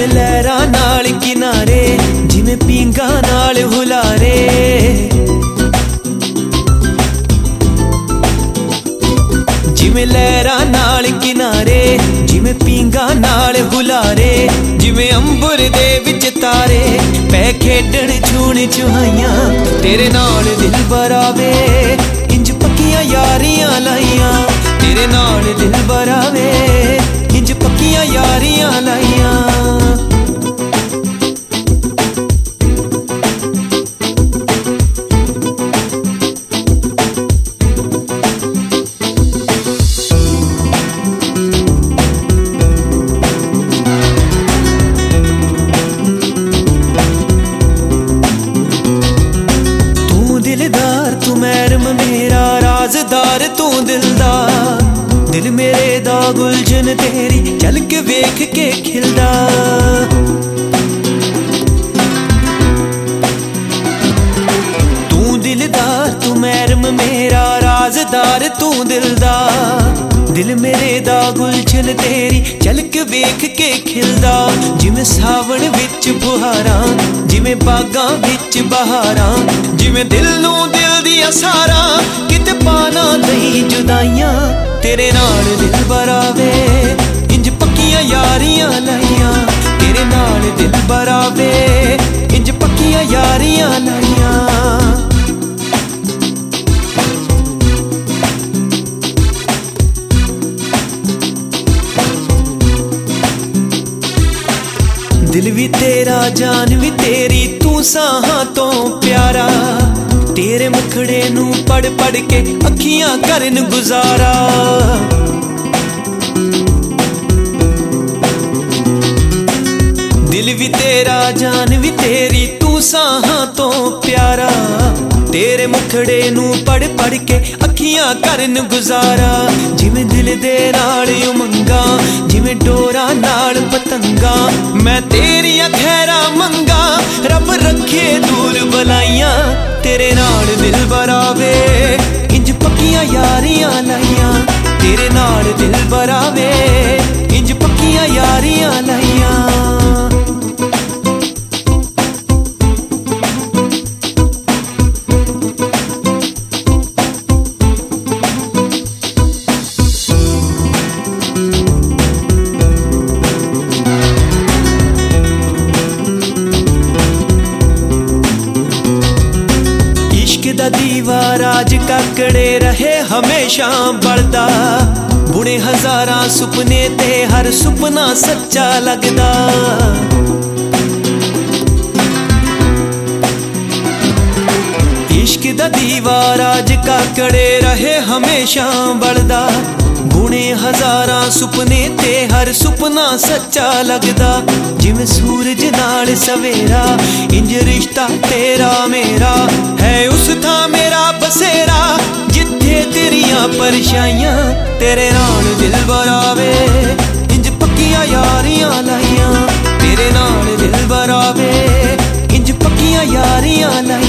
जिवें लहरां नाल किनारे, जिवें पींगा नाल हुलारे। जिवें लहरां नाल किनारे, जिवें पींगा नाल हुलारे। जिवें अंबर दे विच तारे पै खेडण छूण छुहाइयां, तेरे नाल दिल बरावे इंज पक्कियां यारियां लाइयां। तेरे नाल दिल बरावे इंज पक्कियां यारियां लाइयां। दिलदार तू मैरम मेरा राजदार तू दिलदार, दिल मेरे दा गुलशन तेरी झलक वेख के खिलदा। तू दिलदार तू मैरम मेरा राजदार तू दिलदार, दिल मेरे दा गुलशन तेरी झलक वेख के खिलदा। जिवें सावण विच बुहारां, जिवें बागां विच बहारां, जिवें दिल नूं दिल दियां सारां किते पाना नहीं जुदाइयां। तेरे नाल दिल बरावे इंज पक्कियां यारियां लाइयां। तेरे नाल दिल बरावे इंज पक्कियां यारियां लाइयां। दिल भी तेरा जान भी तेरी, तू साहां तो प्यारा। तेरे मुखड़े नू पढ़ पढ़ के अखियां करन गुजारा। दिल भी तेरा जान भी तेरी, तू साहां तो प्यारा। तेरे मुखड़े नू पढ़ पढ़ के अखियां करन गुजारा। जिवें दिल दे नाल उमंगा, जिवें डोरा नाल पतंगा, मैं तेरियां खैरा मंगा रब रखे दूर बलाइयां। तेरे नाल दिल बरावे इंज पक्कियां यारियां लाइयां। तेरे नाल दिल बरावे इंज पक्कियां यारियां लाइयां। दा दीवा राज काकड़े रहे हमेशा बलदा। बुने हजारां सुपने ते हर सुपना सच्चा लगदा। इश्क दा दीवा राज काकड़े रहे हमेशा बलदा। बुने हजारां सुपने ते हर सुपना सच्चा लगदा। जिवें सूरज नाल सवेरा इंज रिश्ता तेरा मेरा है। उस थां मेरा बसेरा जिथे तेरियां परछाइयां। तेरे नाल दिल बरावे इंज पक्कियां यारियां लाइयां। तेरे नाल दिल बरावे इंज पक्कियां यारियां लाइयां।